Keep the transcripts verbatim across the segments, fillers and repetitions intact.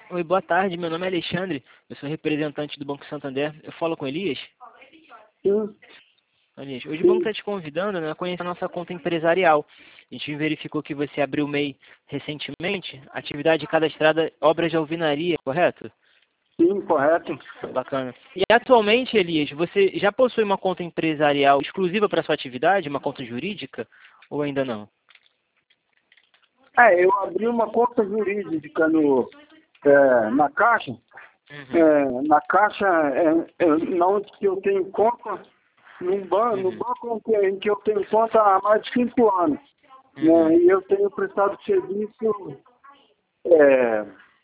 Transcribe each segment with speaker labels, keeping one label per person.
Speaker 1: Oi, boa tarde. Meu nome é Alexandre. Eu sou representante do Banco Santander. Eu falo com Elias?
Speaker 2: Sim,
Speaker 1: Elias, hoje o banco
Speaker 2: sim,
Speaker 1: está te convidando, né, a conhecer a nossa conta empresarial. A gente verificou que você abriu o M E I recentemente. Atividade cadastrada obras de alvenaria, correto?
Speaker 2: sim, correto.
Speaker 1: Bacana. E atualmente, Elias, você já possui uma conta empresarial exclusiva para sua atividade, uma conta jurídica, ou ainda não?
Speaker 2: É, eu abri uma conta jurídica no, é, na Caixa.
Speaker 1: Uhum,
Speaker 2: É, na Caixa, é, é, na onde que eu tenho conta, no, ban no
Speaker 1: uhum,
Speaker 2: banco em que em que eu tenho conta há mais de cinco anos.
Speaker 1: uhum,
Speaker 2: Né? E eu tenho prestado serviço, é,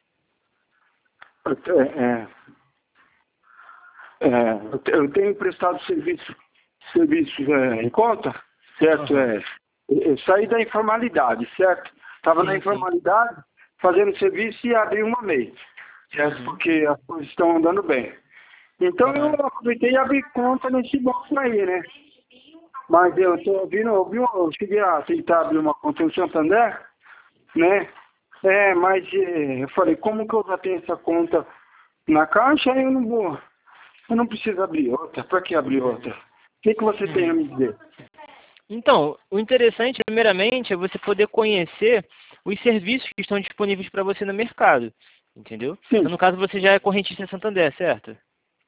Speaker 2: é, é, é, eu te- eu tenho prestado serviço, serviço é, em conta, certo?
Speaker 1: uhum.
Speaker 2: É, eu saí da informalidade, certo? Estava na
Speaker 1: Sim, sim.
Speaker 2: informalidade, fazendo serviço e abri uma M E I, certo?
Speaker 1: Uhum.
Speaker 2: Porque as coisas estão andando bem. Então eu
Speaker 1: Bacana.
Speaker 2: aproveitei e abri conta nesse banco aí, né? Mas eu tô ouvindo, eu, vi, eu cheguei a tentar abrir uma conta no Santander, né? É, mas é, eu falei, como que eu já tenho essa conta na Caixa, eu não vou, eu não preciso abrir outra. Para que abrir outra? O que, que você tem a
Speaker 1: Uhum.
Speaker 2: me dizer?
Speaker 1: Então, o interessante, primeiramente, é você poder conhecer os serviços que estão disponíveis para você no mercado, entendeu? Então,
Speaker 2: Sim,
Speaker 1: no caso, você já é correntista Santander, certo?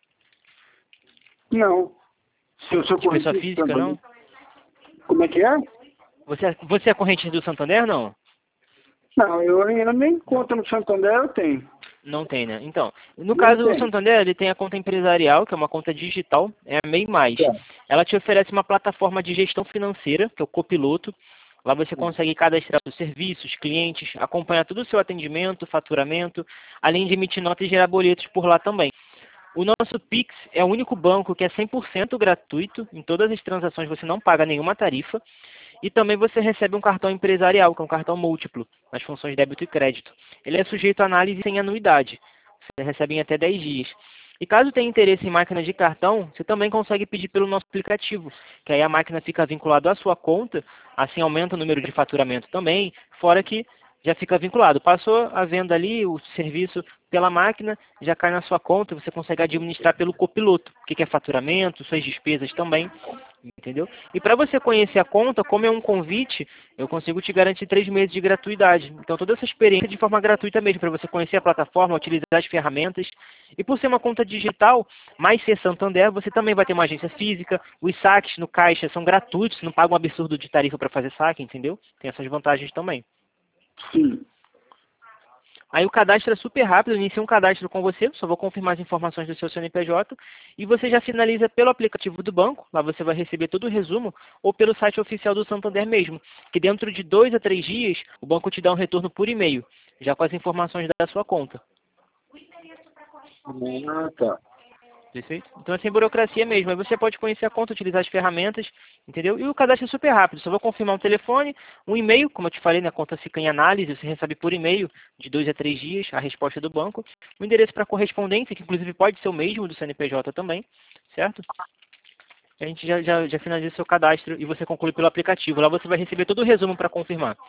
Speaker 2: não. Se eu sou
Speaker 1: De pessoa
Speaker 2: correntista
Speaker 1: física,
Speaker 2: também.
Speaker 1: não?
Speaker 2: Como é que é?
Speaker 1: Você, é- você é correntista do Santander, não?
Speaker 2: Não, eu ainda nem conta no Santander eu tenho.
Speaker 1: Não tem, né? Então, no
Speaker 2: Não
Speaker 1: caso do
Speaker 2: tem.
Speaker 1: Santander, ele tem a conta empresarial, que é uma conta digital, é a M E I Mais.
Speaker 2: Tá.
Speaker 1: Ela te oferece uma plataforma de gestão financeira, que é o Copiloto. Lá você consegue cadastrar os serviços, clientes, acompanhar todo o seu atendimento, faturamento, além de emitir notas e gerar boletos por lá também. O nosso Pix é o único banco que é cem por cento gratuito, em todas as transações você não paga nenhuma tarifa, e também você recebe um cartão empresarial, que é um cartão múltiplo, nas funções débito e crédito. Ele é sujeito a análise sem anuidade, você recebe em até dez dias. E caso tenha interesse em máquina de cartão, você também consegue pedir pelo nosso aplicativo, que aí a máquina fica vinculada à sua conta, assim aumenta o número de faturamento também, fora que já fica vinculado. Passou a venda ali, o serviço pela máquina, já cai na sua conta, você consegue administrar pelo copiloto, o que é faturamento, suas despesas também, entendeu? E para você conhecer a conta, como é um convite, eu consigo te garantir três meses de gratuidade. Então toda essa experiência de forma gratuita mesmo, para você conhecer a plataforma, utilizar as ferramentas. E por ser uma conta digital, mais ser Santander, você também vai ter uma agência física, os saques no caixa são gratuitos, não paga um absurdo de tarifa para fazer saque, entendeu? Tem essas vantagens também.
Speaker 2: Sim.
Speaker 1: Aí o cadastro é super rápido, eu inicio um cadastro com você, só vou confirmar as informações do seu C N P J e você já finaliza pelo aplicativo do banco, lá você vai receber todo o resumo, ou pelo site oficial do Santander mesmo, que dentro de dois a três dias o banco te dá um retorno por e-mail, já com as informações da sua conta.
Speaker 2: Ah, tá.
Speaker 1: Perfeito? Então é sem burocracia mesmo. Aí você pode conhecer a conta, utilizar as ferramentas, entendeu? E o cadastro é super rápido. Só vou confirmar um telefone, um e-mail, como eu te falei, né, a conta fica em análise, você recebe por e-mail de dois a três dias a resposta do banco. O endereço para correspondência, que inclusive pode ser o mesmo do C N P J também, certo? A gente já, já, já finaliza o seu cadastro e você conclui pelo aplicativo. Lá você vai receber todo o resumo para confirmar,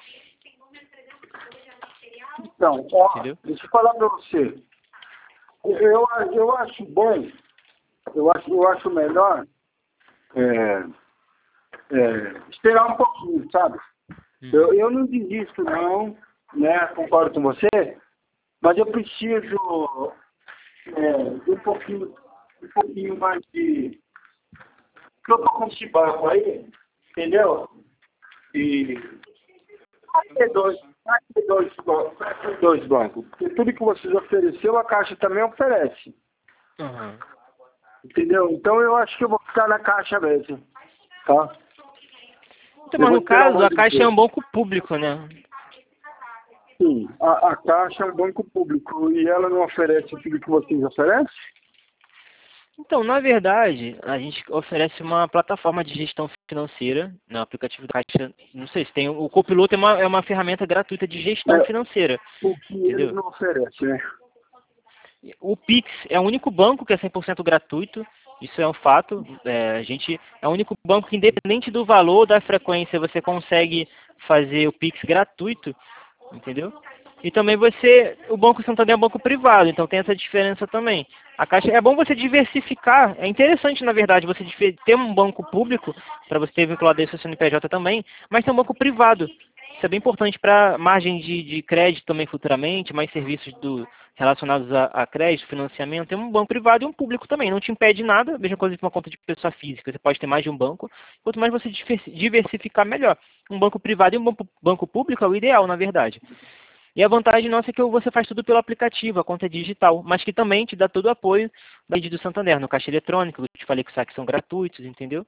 Speaker 2: Então, ó,
Speaker 1: entendeu?
Speaker 2: deixa eu falar para você. Eu, eu acho bom, eu acho, eu acho melhor é, é, esperar um pouquinho, sabe?
Speaker 1: Uhum.
Speaker 2: Eu, eu não desisto não, né? Concordo com você, mas eu preciso é, de um pouquinho, um pouquinho mais de. Que eu tô com esse banco aí, entendeu? E pra ter dois, pra ter dois, bancos, pra ter dois bancos. Porque tudo que vocês ofereceu, a Caixa também oferece.
Speaker 1: Uhum.
Speaker 2: Entendeu? Então eu acho que eu vou ficar na Caixa mesmo. Tá?
Speaker 1: Então,
Speaker 2: Eu
Speaker 1: mas
Speaker 2: vou
Speaker 1: no
Speaker 2: esperar
Speaker 1: caso,
Speaker 2: um
Speaker 1: a
Speaker 2: ano
Speaker 1: Caixa é
Speaker 2: inteiro.
Speaker 1: um banco público, né?
Speaker 2: Sim, a, a Caixa é um banco público e ela não oferece tudo que vocês oferecem?
Speaker 1: Então, na verdade, a gente oferece uma plataforma de gestão financeira no aplicativo da Caixa. Não sei se tem. O Copiloto é uma, é uma ferramenta gratuita de gestão
Speaker 2: É,
Speaker 1: financeira,
Speaker 2: o que eles
Speaker 1: entendeu?
Speaker 2: não oferecem, né?
Speaker 1: O Pix é o único banco que é cem por cento gratuito. Isso é um fato. É, a gente é o único banco que, independente do valor da frequência, você consegue fazer o Pix gratuito, entendeu? E também você, o Banco Santander é um banco privado, então tem essa diferença também. A Caixa, é bom você diversificar, é interessante na verdade você ter um banco público, para você ter vinculado aí seu C N P J também, mas ter um banco privado. Isso é bem importante para margem de, de crédito também futuramente, mais serviços do, relacionados a, a crédito, financiamento. Tem um banco privado e um público também, não te impede nada, mesma coisa que uma conta de pessoa física, você pode ter mais de um banco, quanto mais você diversificar, melhor. Um banco privado e um banco público é o ideal, na verdade. E a vantagem nossa é que você faz tudo pelo aplicativo, a conta é digital, mas que também te dá todo o apoio da rede do Santander, no caixa eletrônico, eu te falei que os saques são gratuitos, entendeu?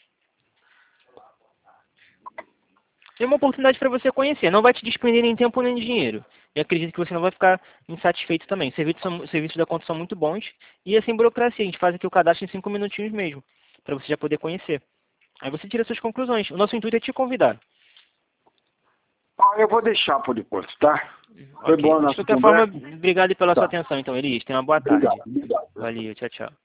Speaker 1: É uma oportunidade para você conhecer, não vai te despender nem tempo nem dinheiro. E acredito que você não vai ficar insatisfeito também. Os serviços, são, os serviços da conta são muito bons e é sem burocracia, a gente faz aqui o cadastro em cinco minutinhos mesmo, para você já poder conhecer. Aí você tira suas conclusões. O nosso intuito é te convidar.
Speaker 2: Ah, eu vou deixar por enquanto, tá? Foi
Speaker 1: Ok.
Speaker 2: bom a
Speaker 1: De
Speaker 2: nossa
Speaker 1: qualquer
Speaker 2: conversa.
Speaker 1: forma, obrigado pela
Speaker 2: Tá.
Speaker 1: sua atenção, então, Elias. Tenha uma boa
Speaker 2: Obrigado,
Speaker 1: tarde.
Speaker 2: obrigado.
Speaker 1: Valeu, tchau, tchau.